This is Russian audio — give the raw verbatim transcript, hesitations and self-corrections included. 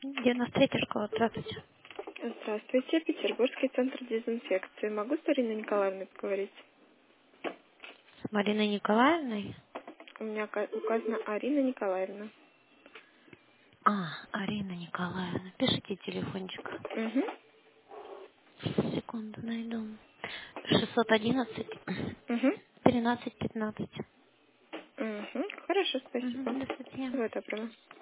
девяносто третья школа, здравствуйте. Здравствуйте, Петербургский центр дезинфекции. Могу с Ариной Николаевной поговорить? С Мариной Николаевной? У меня ка- указана Арина Николаевна. А, Арина Николаевна. Пишите телефончик. Угу. Секунду, найду. шестьсот одиннадцать Угу. тринадцать пятнадцать. Угу. Хорошо, спасибо. Угу, до свидания. Всего доброго.